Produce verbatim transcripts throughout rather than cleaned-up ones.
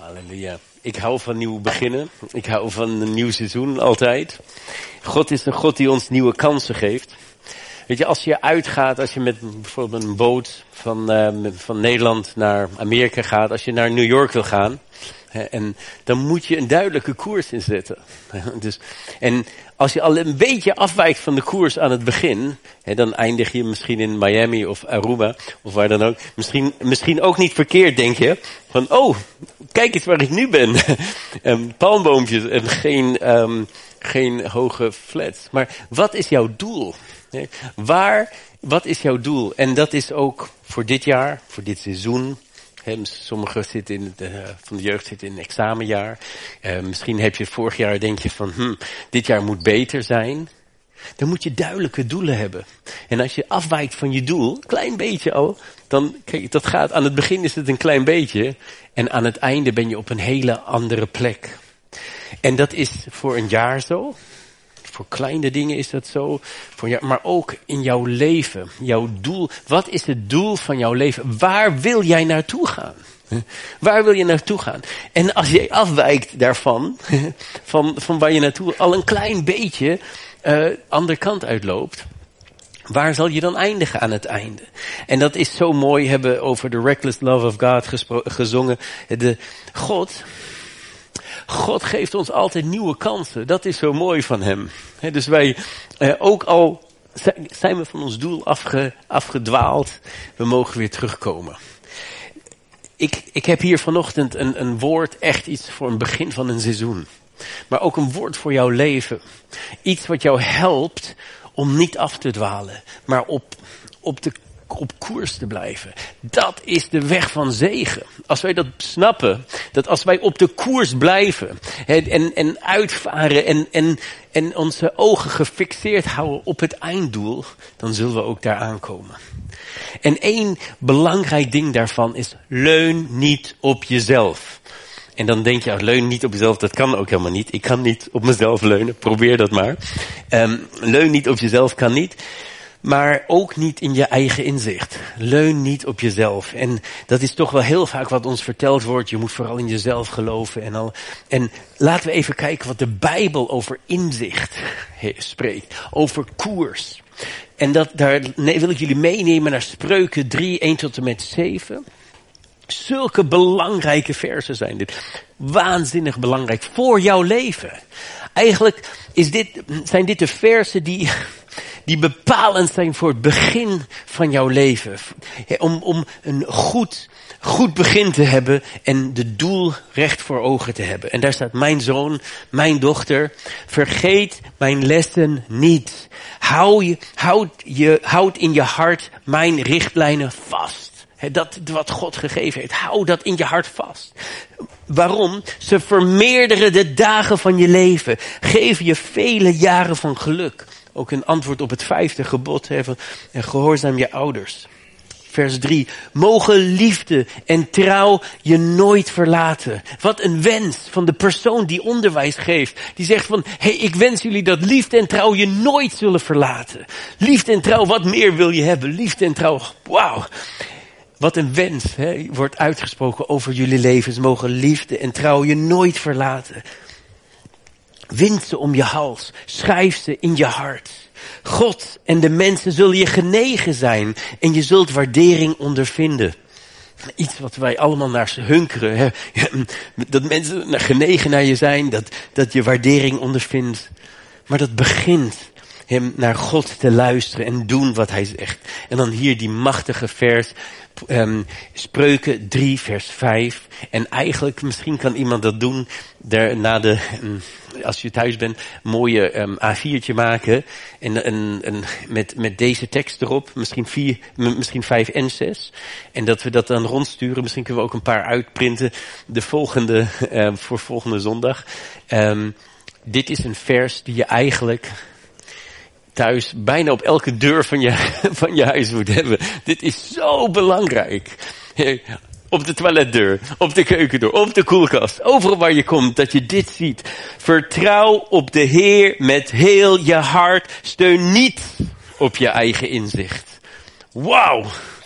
Halleluja. Ik hou van nieuw beginnen. Ik hou van een nieuw seizoen altijd. God is een God die ons nieuwe kansen geeft. Weet je, als je uitgaat, als je met bijvoorbeeld een boot van, uh, van Nederland naar Amerika gaat, als je naar New York wil gaan, hè, en dan moet je een duidelijke koers inzetten. Dus, en als je al een beetje afwijkt van de koers aan het begin, hè, dan eindig je misschien in Miami of Aruba, of waar dan ook. Misschien, misschien ook niet verkeerd, denk je. Van, oh, kijk eens waar ik nu ben. um, palmboompjes en geen, um, geen hoge flats. Maar wat is jouw doel? Nee, waar, wat is jouw doel? En dat is ook voor dit jaar, voor dit seizoen. He, sommigen zitten in de, uh, van de jeugd zitten in een examenjaar. Uh, misschien heb je vorig jaar, denk je van, hm, dit jaar moet beter zijn. Dan moet je duidelijke doelen hebben. En als je afwijkt van je doel, een klein beetje al, dan, kijk, dat gaat, aan het begin is het een klein beetje. En aan het einde ben je op een hele andere plek. En dat is voor een jaar zo. Voor kleine dingen is dat zo, voor jou, maar ook in jouw leven, jouw doel. Wat is het doel van jouw leven? Waar wil jij naartoe gaan? Waar wil je naartoe gaan? En als je afwijkt daarvan, van, van waar je naartoe al een klein beetje uh, andere kant uitloopt, waar zal je dan eindigen aan het einde? En dat is zo mooi, hebben we over the reckless love of God gespro- gezongen. De God... God geeft ons altijd nieuwe kansen. Dat is zo mooi van hem. He, dus wij, eh, ook al zijn we van ons doel afge, afgedwaald, we mogen weer terugkomen. Ik, ik heb hier vanochtend een, een woord, echt iets voor een begin van een seizoen. Maar ook een woord voor jouw leven. Iets wat jou helpt om niet af te dwalen, maar op, op de op koers te blijven. Dat is de weg van zegen. Als wij dat snappen, dat als wij op de koers blijven en, en uitvaren en, en, en onze ogen gefixeerd houden op het einddoel, dan zullen we ook daar aankomen. En één belangrijk ding daarvan is, leun niet op jezelf. En dan denk je, leun niet op jezelf, dat kan ook helemaal niet. Ik kan niet op mezelf leunen, probeer dat maar. Um, leun niet op jezelf kan niet. Maar ook niet in je eigen inzicht. Leun niet op jezelf. En dat is toch wel heel vaak wat ons verteld wordt. Je moet vooral in jezelf geloven en al. En laten we even kijken wat de Bijbel over inzicht spreekt. Over koers. En dat, daar nee, wil ik jullie meenemen naar Spreuken drie, één tot en met zeven. Zulke belangrijke versen zijn dit. Waanzinnig belangrijk voor jouw leven. Eigenlijk is dit, zijn dit de versen die... die bepalend zijn voor het begin van jouw leven. Om, om een goed, goed begin te hebben en de doel recht voor ogen te hebben. En daar staat mijn zoon, mijn dochter, vergeet mijn lessen niet. Hou je, houd, je, houd in je hart mijn richtlijnen vast. He, dat wat God gegeven heeft, hou dat in je hart vast. Waarom? Ze vermeerderen de dagen van je leven. Geven je vele jaren van geluk. Ook een antwoord op het vijfde gebod. He, van, en gehoorzaam je ouders. Vers drie. Mogen liefde en trouw je nooit verlaten. Wat een wens van de persoon die onderwijs geeft. Die zegt van, hey, ik wens jullie dat liefde en trouw je nooit zullen verlaten. Liefde en trouw, wat meer wil je hebben? Liefde en trouw, wauw. Wat een wens hè, wordt uitgesproken over jullie levens. Mogen liefde en trouw je nooit verlaten. Wind ze om je hals. Schrijf ze in je hart. God en de mensen zullen je genegen zijn. En je zult waardering ondervinden. Iets wat wij allemaal naar hunkeren. Hè. Dat mensen naar genegen naar je zijn. Dat, dat je waardering ondervindt. Maar dat begint hem naar God te luisteren en doen wat hij zegt. En dan hier die machtige vers. Um, Spreuken drie vers vijf. En eigenlijk, misschien kan iemand dat doen. Daar, na de, um, als je thuis bent, een mooie um, A viertje maken. En, en, en met, met deze tekst erop. Misschien, vier, m- misschien vijf en zes. En dat we dat dan rondsturen. Misschien kunnen we ook een paar uitprinten. De volgende, uh, voor volgende zondag. Um, dit is een vers die je eigenlijk thuis bijna op elke deur van je, van je huis moet hebben. Dit is zo belangrijk. Op de toiletdeur, op de keukendeur, op de koelkast. Overal waar je komt, dat je dit ziet. Vertrouw op de Heer met heel je hart. Steun niet op je eigen inzicht. Wauw.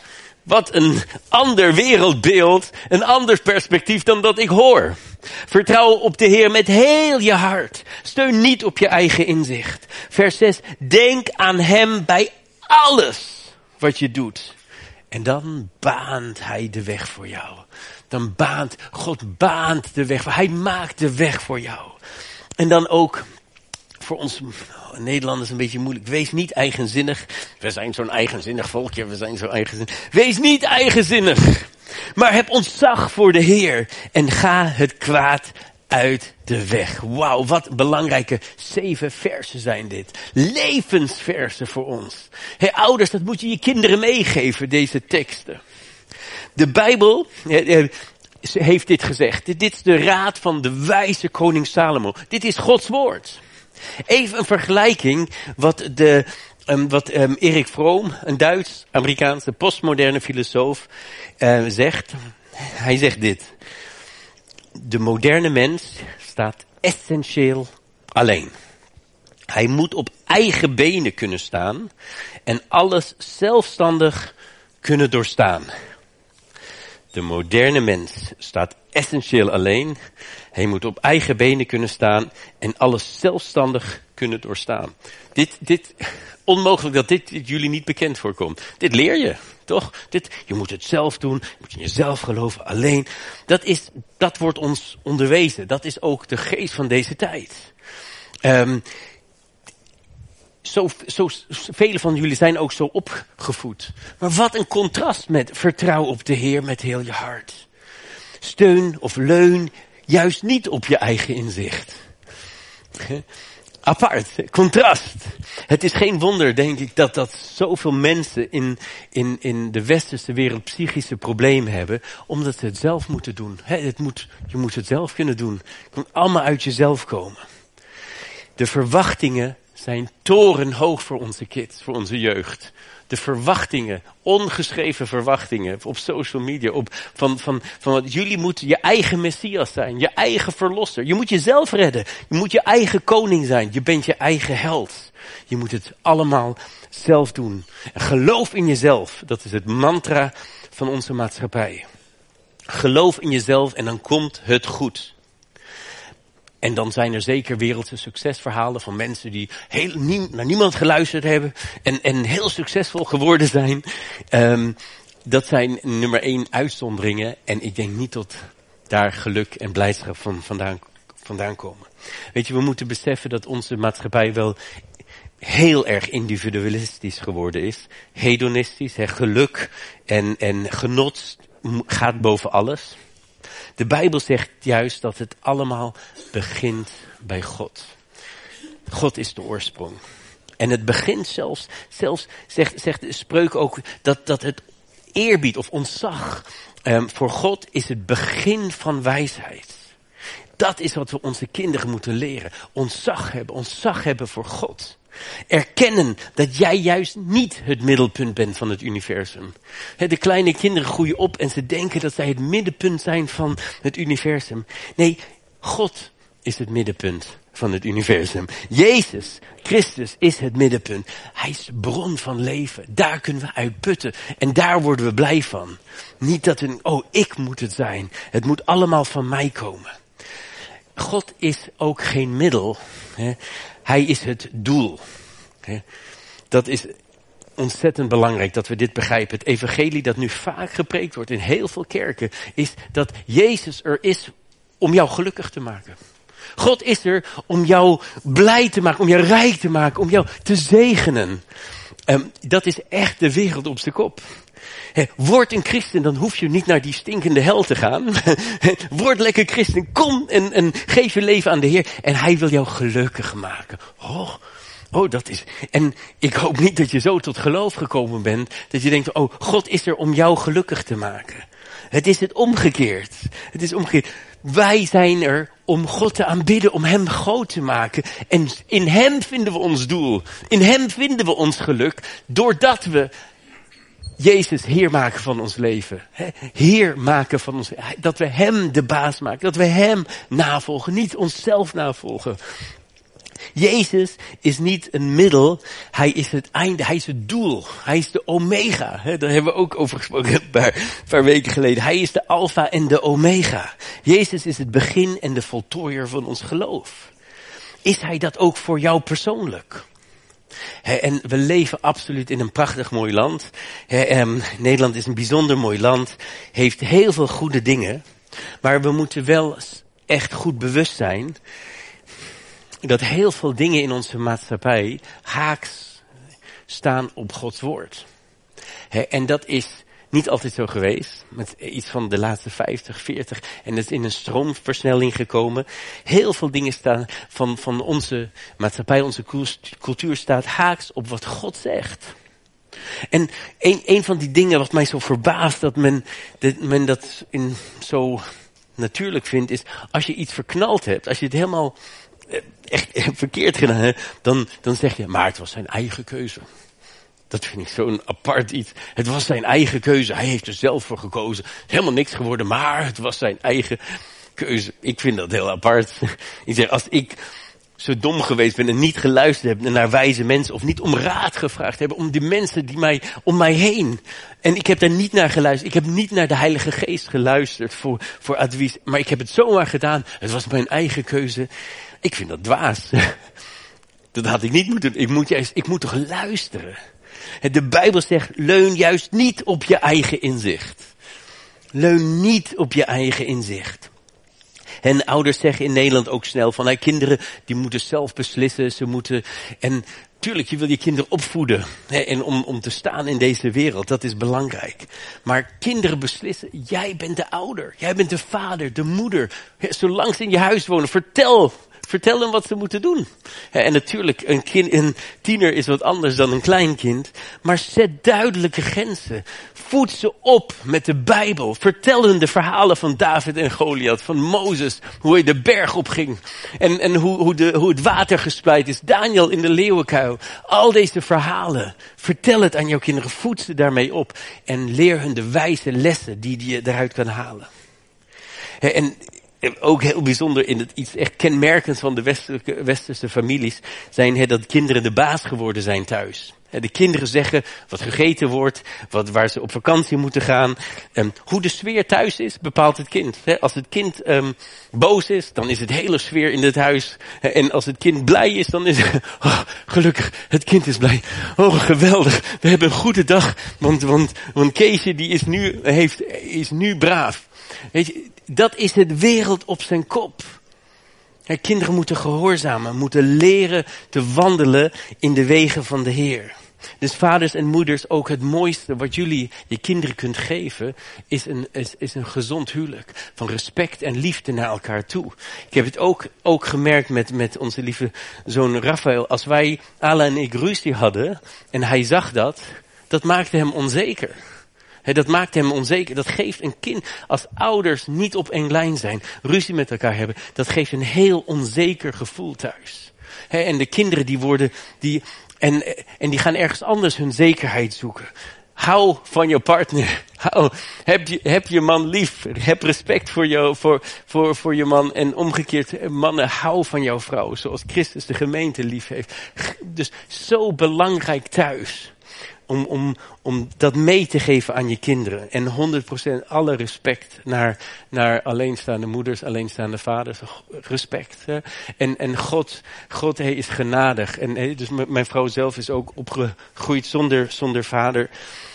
Wat een ander wereldbeeld, een ander perspectief dan dat ik hoor. Vertrouw op de Heer met heel je hart. Steun niet op je eigen inzicht. Vers zes, denk aan hem bij alles wat je doet. En dan baant hij de weg voor jou. Dan baant, God baant de weg. Hij maakt de weg voor jou. En dan ook, voor ons Nederlanders een beetje moeilijk. Wees niet eigenzinnig. We zijn zo'n eigenzinnig volkje. We zijn zo eigenzinnig. Wees niet eigenzinnig. Maar heb ontzag voor de Heer. En ga het kwaad uit de weg. Wauw, wat belangrijke zeven versen zijn dit. Levensversen voor ons. Hey, ouders, dat moet je je kinderen meegeven, deze teksten. De Bijbel heeft dit gezegd. Dit is de raad van de wijze koning Salomo. Dit is Gods woord. Even een vergelijking wat de um, wat um, Erik Fromm, een Duits-Amerikaanse postmoderne filosoof, uh, zegt. Hij zegt dit. De moderne mens staat essentieel alleen. Hij moet op eigen benen kunnen staan en alles zelfstandig kunnen doorstaan. De moderne mens staat essentieel alleen. Hij moet op eigen benen kunnen staan en alles zelfstandig kunnen doorstaan. Dit, dit, onmogelijk dat dit, dit jullie niet bekend voorkomt. Dit leer je, toch? Dit, je moet het zelf doen, je moet in jezelf geloven, alleen. Dat is, dat wordt ons onderwezen. Dat is ook de geest van deze tijd. Um, Zo, zo, vele van jullie zijn ook zo opgevoed. Maar wat een contrast met vertrouw op de Heer met heel je hart. Steun of leun juist niet op je eigen inzicht. Apart, contrast. Het is geen wonder, denk ik, dat, dat zoveel mensen in, in, in de westerse wereld psychische problemen hebben. Omdat ze het zelf moeten doen. He, het moet, je moet het zelf kunnen doen. Het moet allemaal uit jezelf komen. De verwachtingen zijn torenhoog voor onze kids, voor onze jeugd. De verwachtingen, ongeschreven verwachtingen op social media. Op, van, van, van wat jullie moeten je eigen Messias zijn, je eigen verlosser. Je moet jezelf redden, je moet je eigen koning zijn. Je bent je eigen held. Je moet het allemaal zelf doen. En geloof in jezelf, dat is het mantra van onze maatschappij. Geloof in jezelf en dan komt het goed. En dan zijn er zeker wereldse succesverhalen van mensen die heel nie, naar niemand geluisterd hebben en, en heel succesvol geworden zijn. Um, dat zijn nummer één uitzonderingen en ik denk niet dat daar geluk en blijdschap van vandaan, vandaan komen. Weet je, we moeten beseffen dat onze maatschappij wel heel erg individualistisch geworden is. Hedonistisch, hè, geluk en, en genot gaat boven alles. De Bijbel zegt juist dat het allemaal begint bij God. God is de oorsprong. En het begint zelfs, zelfs zegt, zegt de spreuk ook, dat, dat het eerbied of ontzag um, voor God is het begin van wijsheid. Dat is wat we onze kinderen moeten leren. Ontzag hebben, ontzag hebben voor God. Erkennen dat jij juist niet het middelpunt bent van het universum. De kleine kinderen groeien op en ze denken dat zij het middenpunt zijn van het universum. Nee, God is het middenpunt van het universum. Jezus Christus is het middenpunt. Hij is de bron van leven. Daar kunnen we uit putten. En daar worden we blij van. Niet dat we, oh, ik moet het zijn. Het moet allemaal van mij komen. God is ook geen middel. Hè. Hij is het doel. Hè. Dat is ontzettend belangrijk dat we dit begrijpen. Het evangelie dat nu vaak gepreekt wordt in heel veel kerken is dat Jezus er is om jou gelukkig te maken. God is er om jou blij te maken, om jou rijk te maken, om jou te zegenen. Um, dat is echt de wereld op zijn kop. He, word een christen, dan hoef je niet naar die stinkende hel te gaan. Word lekker christen, kom en, en geef je leven aan de Heer. En hij wil jou gelukkig maken. Oh, oh, dat is... En ik hoop niet dat je zo tot geloof gekomen bent, dat je denkt, oh, God is er om jou gelukkig te maken. Het is het omgekeerd. Het is omgekeerd. Wij zijn er om God te aanbidden, om hem groot te maken. En in hem vinden we ons doel. In hem vinden we ons geluk, doordat we Jezus Heer maken van ons leven. Heer maken van ons leven. Dat we hem de baas maken. Dat we hem navolgen. Niet onszelf navolgen. Jezus is niet een middel, hij is het einde, hij is het doel. Hij is de omega, hè, daar hebben we ook over gesproken een paar, een paar weken geleden. Hij is de alfa en de omega. Jezus is het begin en de voltooier van ons geloof. Is hij dat ook voor jou persoonlijk? He, en we leven absoluut in een prachtig mooi land. He, um, Nederland is een bijzonder mooi land. Heeft heel veel goede dingen. Maar we moeten wel echt goed bewust zijn dat heel veel dingen in onze maatschappij haaks staan op Gods woord. He, en dat is niet altijd zo geweest. Met iets van de laatste vijftig, veertig. En het is in een stroomversnelling gekomen. Heel veel dingen staan van, van onze maatschappij, onze cultuur staat haaks op wat God zegt. En een, een van die dingen wat mij zo verbaast dat men, dat men dat in zo natuurlijk vindt, is als je iets verknald hebt, als je het helemaal echt verkeerd gedaan hebt, dan, dan zeg je, maar het was zijn eigen keuze. Dat vind ik zo'n apart iets. Het was zijn eigen keuze. Hij heeft er zelf voor gekozen. Helemaal niks geworden, maar het was zijn eigen keuze. Ik vind dat heel apart. Ik zeg, als ik zo dom geweest ben en niet geluisterd heb naar wijze mensen, of niet om raad gevraagd heb, om die mensen die mij, om mij heen. En ik heb daar niet naar geluisterd. Ik heb niet naar de Heilige Geest geluisterd voor, voor advies. Maar ik heb het zomaar gedaan. Het was mijn eigen keuze. Ik vind dat dwaas. Dat had ik niet moeten doen. Ik moet juist, ik moet toch luisteren. De Bijbel zegt, leun juist niet op je eigen inzicht. Leun niet op je eigen inzicht. En ouders zeggen in Nederland ook snel van, hey, kinderen die moeten zelf beslissen. Ze moeten, en tuurlijk, je wil je kinderen opvoeden. Hè, en om, om te staan in deze wereld, dat is belangrijk. Maar kinderen beslissen, jij bent de ouder. Jij bent de vader, de moeder. Zolang ze in je huis wonen, vertel Vertel hem wat ze moeten doen. En natuurlijk, een, kind, een tiener is wat anders dan een kleinkind. Maar zet duidelijke grenzen. Voed ze op met de Bijbel. Vertel hen de verhalen van David en Goliath. Van Mozes. Hoe hij de berg opging. En, en hoe, hoe, de, hoe het water gespleit is. Daniel in de leeuwenkuil. Al deze verhalen. Vertel het aan jouw kinderen. Voed ze daarmee op. En leer hun de wijze lessen die je eruit kan halen. En ook heel bijzonder in het iets echt kenmerkends van de westerse, westerse families zijn he, dat kinderen de baas geworden zijn thuis. He, de kinderen zeggen wat gegeten wordt, wat, waar ze op vakantie moeten gaan. Um, hoe de sfeer thuis is, bepaalt het kind. He, als het kind um, boos is, dan is het hele sfeer in het huis. He, en als het kind blij is, dan is het, oh, gelukkig, het kind is blij. Oh, geweldig, we hebben een goede dag, want, want, want Keesje die is nu, heeft, is nu braaf. Weet je, dat is het wereld op zijn kop. Ja, kinderen moeten gehoorzamen, moeten leren te wandelen in de wegen van de Heer. Dus vaders en moeders, ook het mooiste wat jullie je kinderen kunt geven, is een, is, is een gezond huwelijk. Van respect en liefde naar elkaar toe. Ik heb het ook, ook gemerkt met, met onze lieve zoon Raphaël. Als wij, Ala en ik, ruzie hadden, en hij zag dat, dat maakte hem onzeker. He, dat maakt hem onzeker. Dat geeft een kind, als ouders niet op één lijn zijn, ruzie met elkaar hebben, dat geeft een heel onzeker gevoel thuis. He, en de kinderen die worden, die, en, en die gaan ergens anders hun zekerheid zoeken. Hou van je partner. Hou, heb je, heb je man lief. Heb respect voor, jou, voor, voor, voor je man. En omgekeerd, mannen, hou van jouw vrouw. Zoals Christus de gemeente lief heeft. Dus zo belangrijk thuis. Om, om, om dat mee te geven aan je kinderen. En honderd procent alle respect naar, naar alleenstaande moeders, alleenstaande vaders. Respect. Hè? En, en God, God hij is genadig. En he, dus m- mijn vrouw zelf is ook opgegroeid zonder, zonder vader.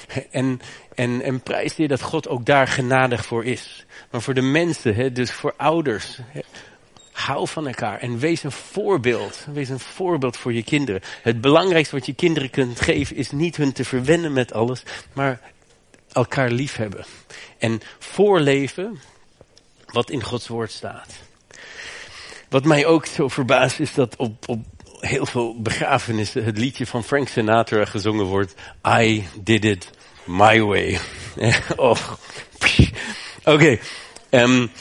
En, en, en prijs je dat God ook daar genadig voor is. Maar voor de mensen, hè, dus voor ouders. Hè, hou van elkaar en wees een voorbeeld. Wees een voorbeeld voor je kinderen. Het belangrijkste wat je kinderen kunt geven is niet hun te verwennen met alles, maar elkaar liefhebben. En voorleven wat in Gods woord staat. Wat mij ook zo verbaast is dat op, op heel veel begrafenissen het liedje van Frank Sinatra gezongen wordt. I did it my way. oh. Oké. Okay. Um,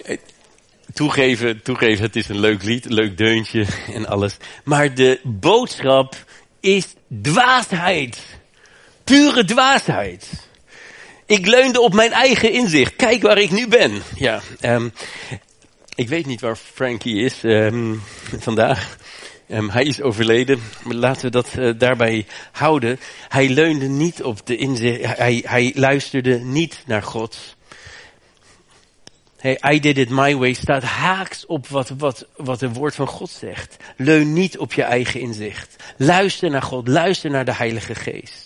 Toegeven, toegeven, het is een leuk lied, een leuk deuntje en alles. Maar de boodschap is dwaasheid. Pure dwaasheid. Ik leunde op mijn eigen inzicht. Kijk waar ik nu ben. Ja, um, ik weet niet waar Frankie is um, vandaag. Um, hij is overleden. Laten we dat uh, daarbij houden. Hij leunde niet op de inzicht. Hij, hij luisterde niet naar God. Hey, I did it my way staat haaks op wat, wat, wat het woord van God zegt. Leun niet op je eigen inzicht. Luister naar God. Luister naar de Heilige Geest.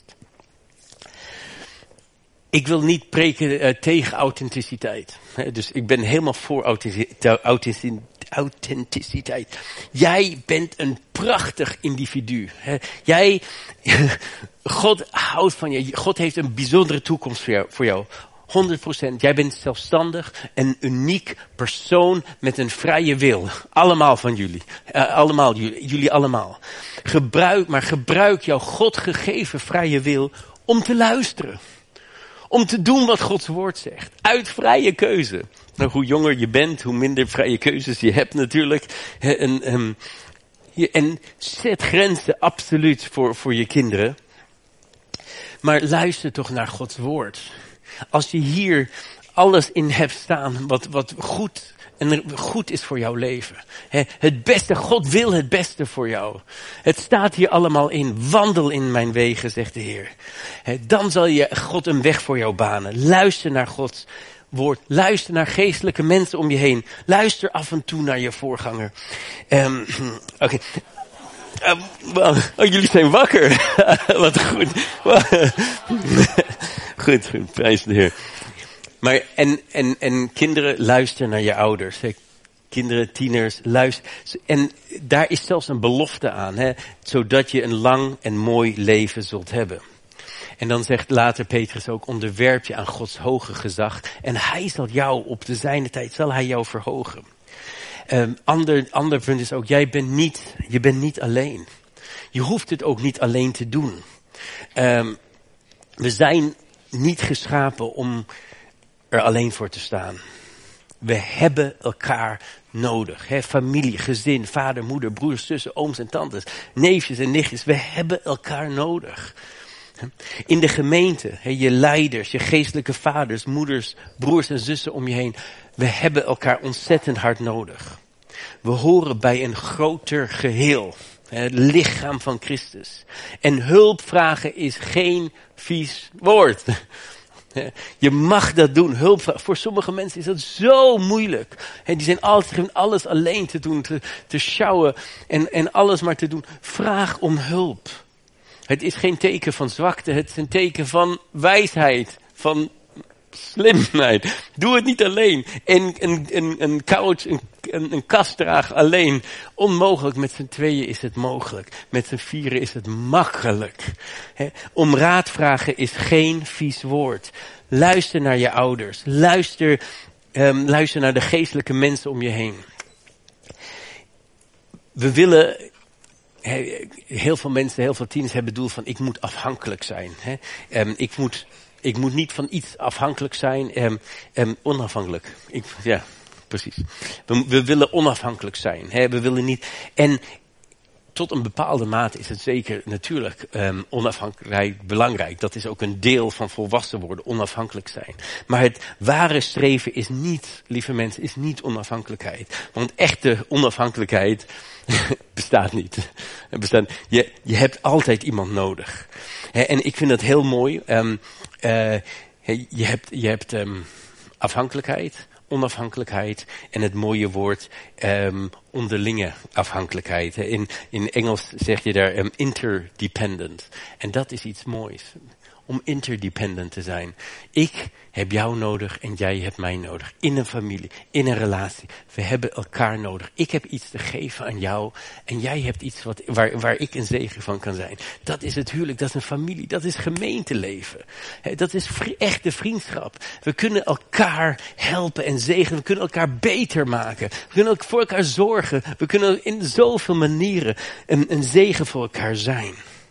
Ik wil niet preken uh, tegen authenticiteit. He, dus ik ben helemaal voor authenticiteit. authenticiteit. Jij bent een prachtig individu. He, jij, God houdt van je. God heeft een bijzondere toekomst voor jou. Voor jou. honderd procent. Jij bent zelfstandig, een uniek persoon met een vrije wil. Allemaal van jullie. Uh, allemaal, jullie, jullie allemaal. Gebruik, maar gebruik jouw God gegeven vrije wil om te luisteren. Om te doen wat Gods woord zegt. Uit vrije keuze. Nou, hoe jonger je bent, hoe minder vrije keuzes je hebt natuurlijk. En, en, en zet grenzen absoluut voor, voor je kinderen. Maar luister toch naar Gods woord. Als je hier alles in hebt staan wat, wat goed, en goed is voor jouw leven. He, het beste, God wil het beste voor jou. Het staat hier allemaal in. Wandel in mijn wegen, zegt de Heer. He, dan zal je God een weg voor jou banen. Luister naar Gods woord. Luister naar geestelijke mensen om je heen. Luister af en toe naar je voorganger. Um, Oké. Okay. Uh, well, oh, jullie zijn wakker. Wat goed. Goed, goed. Prijs de Heer. Maar en, en, en kinderen, luister naar je ouders. Hè. Kinderen, tieners, luister. En daar is zelfs een belofte aan. Hè, zodat je een lang en mooi leven zult hebben. En dan zegt later Petrus ook, onderwerp je aan Gods hoge gezag. En hij zal jou op de zijne tijd, zal hij jou verhogen. Um, ander, ander punt is ook, jij bent niet, je bent niet alleen. Je hoeft het ook niet alleen te doen. Um, we zijn niet geschapen om er alleen voor te staan. We hebben elkaar nodig. Hè? Familie, gezin, vader, moeder, broers, zussen, ooms en tantes, neefjes en nichtjes. We hebben elkaar nodig. In de gemeente, hè, je leiders, je geestelijke vaders, moeders, broers en zussen om je heen. We hebben elkaar ontzettend hard nodig. We horen bij een groter geheel. Het lichaam van Christus. En hulp vragen is geen vies woord. Je mag dat doen. Hulp vragen. Voor sommige mensen is dat zo moeilijk. Die zijn altijd alles alleen te doen. Te, te sjouwen. En, en alles maar te doen. Vraag om hulp. Het is geen teken van zwakte. Het is een teken van wijsheid. Van slimheid. Doe het niet alleen. En een, een, een couch, een, een, een kast dragen alleen. Onmogelijk. Met z'n tweeën is het mogelijk. Met z'n vieren is het makkelijk. He, om raad vragen is geen vies woord. Luister naar je ouders. Luister, um, luister naar de geestelijke mensen om je heen. We willen... He, heel veel mensen, heel veel tieners hebben het doel van ik moet afhankelijk zijn. He. Um, ik moet... Ik moet niet van iets afhankelijk zijn, um, um, onafhankelijk. Ik, ja, precies. We, we willen onafhankelijk zijn. Hè? We willen niet. En tot een bepaalde mate is het zeker natuurlijk um, onafhankelijkheid belangrijk. Dat is ook een deel van volwassen worden, onafhankelijk zijn. Maar het ware streven is niet, lieve mensen, is niet onafhankelijkheid. Want echte onafhankelijkheid bestaat niet. Het bestaat, je, je hebt altijd iemand nodig. Hè? En ik vind dat heel mooi. Um, Uh, je hebt, je hebt um, afhankelijkheid, onafhankelijkheid en het mooie woord um, onderlinge afhankelijkheid. In, in Engels zeg je daar um, interdependent. En dat is iets moois. Om interdependent te zijn. Ik heb jou nodig en jij hebt mij nodig. In een familie, in een relatie. We hebben elkaar nodig. Ik heb iets te geven aan jou. En jij hebt iets wat, waar, waar ik een zegen van kan zijn. Dat is het huwelijk, dat is een familie, dat is gemeenteleven. He, dat is vri- echte vriendschap. We kunnen elkaar helpen en zegenen. We kunnen elkaar beter maken. We kunnen voor elkaar zorgen. We kunnen in zoveel manieren een, een zegen voor elkaar zijn.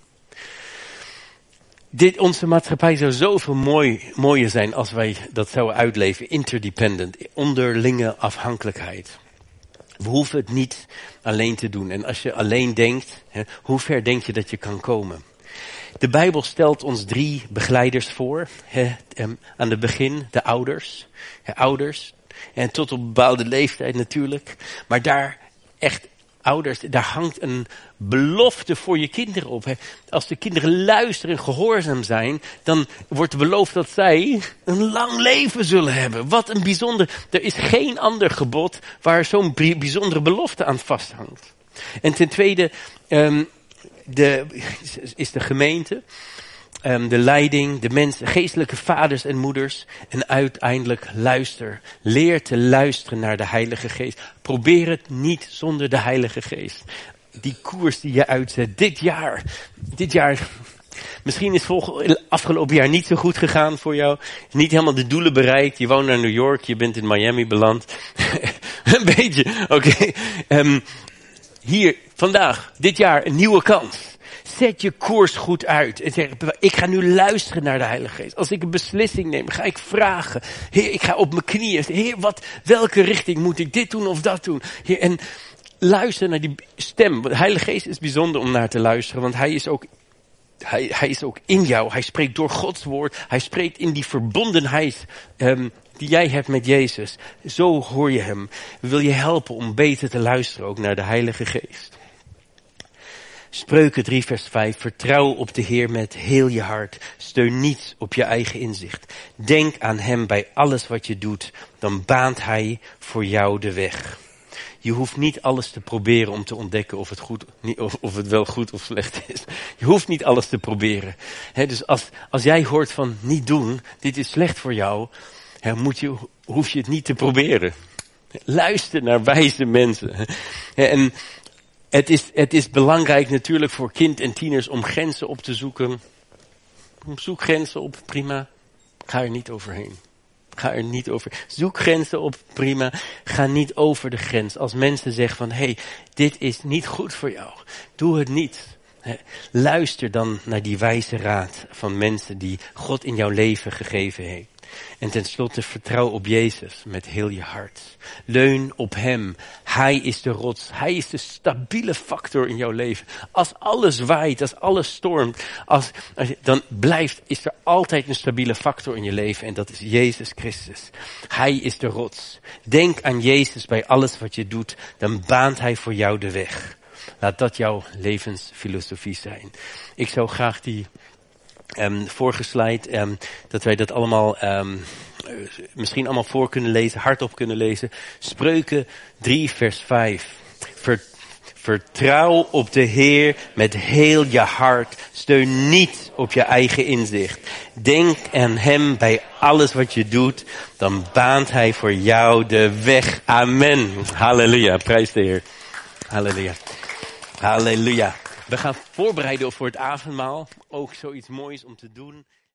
Dit, onze maatschappij zou zoveel mooi, mooier zijn als wij dat zouden uitleven. Interdependent, onderlinge afhankelijkheid. We hoeven het niet alleen te doen. En als je alleen denkt, hè, hoe ver denk je dat je kan komen? De Bijbel stelt ons drie begeleiders voor. Hè, aan het begin de ouders. Hè, ouders. En tot op een bepaalde leeftijd natuurlijk. Maar daar echt ouders, daar hangt een belofte voor je kinderen op. Hè. Als de kinderen luisteren en gehoorzaam zijn, dan wordt beloofd dat zij een lang leven zullen hebben. Wat een bijzonder, er is geen ander gebod waar zo'n bijzondere belofte aan vasthangt. En ten tweede, um, de, is de gemeente, um, de leiding, de mensen, geestelijke vaders en moeders. En uiteindelijk luister. Leer te luisteren naar de Heilige Geest. Probeer het niet zonder de Heilige Geest. Die koers die je uitzet, dit jaar, dit jaar, misschien is volgende, afgelopen jaar niet zo goed gegaan voor jou. Niet helemaal de doelen bereikt. Je woont naar New York, je bent in Miami beland. Een beetje, oké. Okay. Um, hier, vandaag, dit jaar, een nieuwe kans. Zet je koers goed uit. En zeg, ik ga nu luisteren naar de Heilige Geest. Als ik een beslissing neem, ga ik vragen. Heer, ik ga op mijn knieën. Heer, wat, welke richting moet ik dit doen of dat doen? Heer, en luister naar die stem. De Heilige Geest is bijzonder om naar te luisteren. Want hij is ook, hij, hij is ook in jou. Hij spreekt door Gods woord. Hij spreekt in die verbondenheid um, die jij hebt met Jezus. Zo hoor je hem. We willen je helpen om beter te luisteren ook naar de Heilige Geest. Spreuken drie vers vijf. Vertrouw op de Heer met heel je hart. Steun niets op je eigen inzicht. Denk aan hem bij alles wat je doet. Dan baant hij voor jou de weg. Je hoeft niet alles te proberen om te ontdekken of het, goed, of, of het wel goed of slecht is. Je hoeft niet alles te proberen. He, dus als, als jij hoort van niet doen, dit is slecht voor jou, he, moet je, hoef je het niet te proberen. Luister naar wijze mensen. He, en het is, het is belangrijk natuurlijk voor kind en tieners om grenzen op te zoeken. Zoek grenzen op, prima. Ga er niet overheen. Ga er niet over. Zoek grenzen op, prima. Ga niet over de grens. Als mensen zeggen van, hé, hey, dit is niet goed voor jou. Doe het niet. Luister dan naar die wijze raad van mensen die God in jouw leven gegeven heeft. En tenslotte vertrouw op Jezus met heel je hart. Leun op hem. Hij is de rots. Hij is de stabiele factor in jouw leven. Als alles waait, als alles stormt, als, als, dan blijft, is er altijd een stabiele factor in je leven. En dat is Jezus Christus. Hij is de rots. Denk aan Jezus bij alles wat je doet. Dan baant hij voor jou de weg. Laat dat jouw levensfilosofie zijn. Ik zou graag die Um, vorige slide, um, dat wij dat allemaal um, misschien allemaal voor kunnen lezen, hardop kunnen lezen. Spreuken drie vers vijf. Ver, vertrouw op de Heer met heel je hart. Steun niet op je eigen inzicht. Denk aan hem bij alles wat je doet. Dan baant hij voor jou de weg. Amen. Halleluja. Prijs de Heer. Halleluja. Halleluja. We gaan voorbereiden voor het avondmaal. Ook zoiets moois om te doen.